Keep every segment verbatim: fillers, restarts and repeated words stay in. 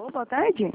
Alô, boa tarde.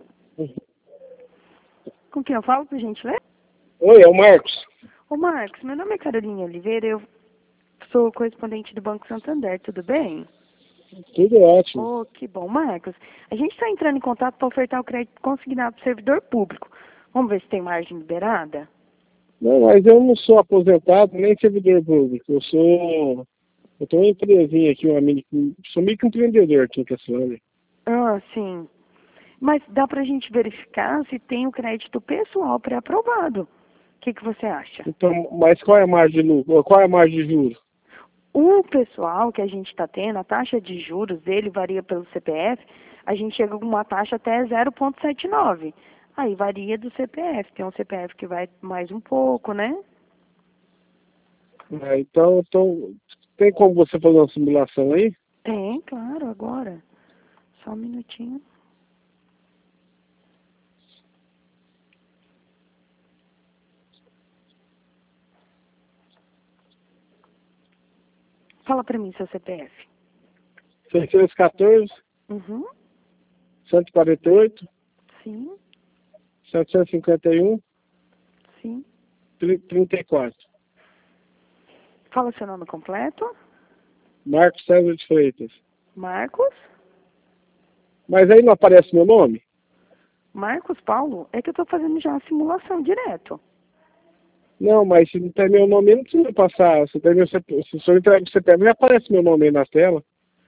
Com quem eu falo, por gentileza? Oi, é o Marcos. Ô, Marcos, meu nome é Carolina Oliveira, eu sou correspondente do Banco Santander, tudo bem? Tudo ótimo. Oh, que bom. Marcos, a gente está entrando em contato para ofertar o crédito consignado para o servidor público. Vamos ver se tem margem liberada? Não, mas eu não sou aposentado nem servidor público. Eu sou. Eu tenho uma empresinha aqui, uma mini. Sou microempreendedor aqui em Caçoeira. Ah, sim. Mas dá para a gente verificar se tem o crédito pessoal pré-aprovado. O que, que você acha? Então, mas qual é a margem de lucro? Qual é a margem de juros? O pessoal que a gente está tendo, a taxa de juros dele varia pelo C P F, a gente chega com uma taxa até zero vírgula setenta e nove. Aí varia do C P F. Tem um C P F que vai mais um pouco, né? É, então, então, tem como você fazer uma simulação aí? Tem, claro, agora. Só um minutinho. Fala pra mim seu C P F. seiscentos e quatorze, Uhum. cento e quarenta e oito, Sim, setecentos e cinquenta e um, sim. trinta e quatro. Fala seu nome completo. Marcos César de Freitas. Marcos. Mas aí não aparece meu nome? Marcos Paulo? É que eu tô fazendo já a simulação direto. Não, mas se não tem meu nome, eu não precisa passar. Se, tem meu C P F, se o senhor entrega o C P F, já aparece meu nome aí na tela.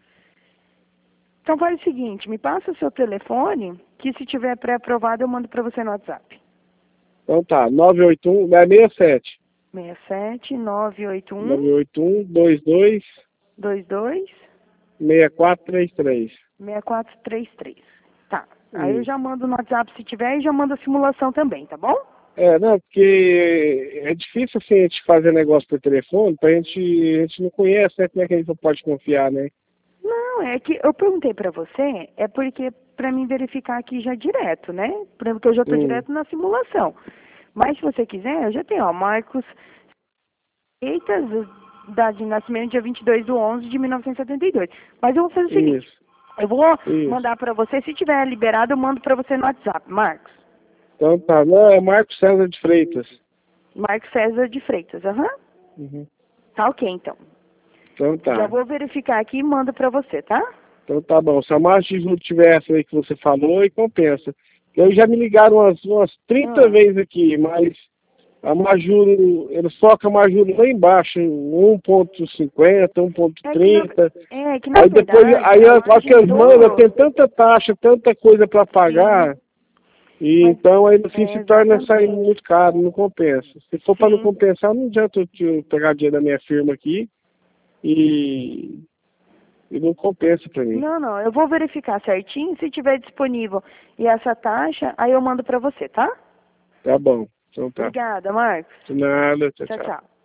Então faz o seguinte, me passa o seu telefone, que se tiver pré-aprovado eu mando pra você no WhatsApp. Então tá, nove oito um, é sessenta e sete. seis sete nove oito um nove oito um, dois dois, dois dois seis quatro três três. seis quatro três três. Tá. Aí eu Isso. já mando no WhatsApp se tiver e já mando a simulação também, tá bom? É, não, porque é difícil assim a gente fazer negócio por telefone, pra gente, a gente não conhece, né? Como é que a gente pode confiar, né? Não, é que eu perguntei pra você, é porque pra mim verificar aqui já direto, né? Porque eu já tô Hum, direto na simulação. Mas se você quiser, eu já tenho, ó, Marcos Freitas, data de nascimento dia vinte e dois de onze de mil novecentos e setenta e dois. Mas eu vou fazer o seguinte, isso, eu vou isso. mandar pra você, se tiver liberado, eu mando pra você no WhatsApp, Marcos. Então tá, não, é Marcos César de Freitas. Marcos César de Freitas, aham. Uhum. Tá ok, então. Então Já tá. vou verificar aqui e mando pra você, tá? Então tá bom. Se a margem de juros tiver essa aí que você falou, e compensa. Eu já me ligaram umas, umas trinta Ah, vezes aqui, mas a Majuro, eles focam a Majuro lá embaixo, em um ponto cinquenta, é que na, um ponto trinta. é que na Aí depois, verdade aí a a hora que margem eles mandam, do... tem tanta taxa, tanta coisa para Sim, pagar, e mas então aí no fim é se torna sair exatamente. muito caro, não compensa. Se for para não Sim. compensar, não adianta eu te- pegar dinheiro da minha firma aqui e, e não compensa para mim. Não, não, eu vou verificar certinho, se tiver disponível e essa taxa, aí eu mando pra você, tá? Tá bom. Então tá. Obrigada, Marcos. De nada, tchau, Tchau, tchau. tchau.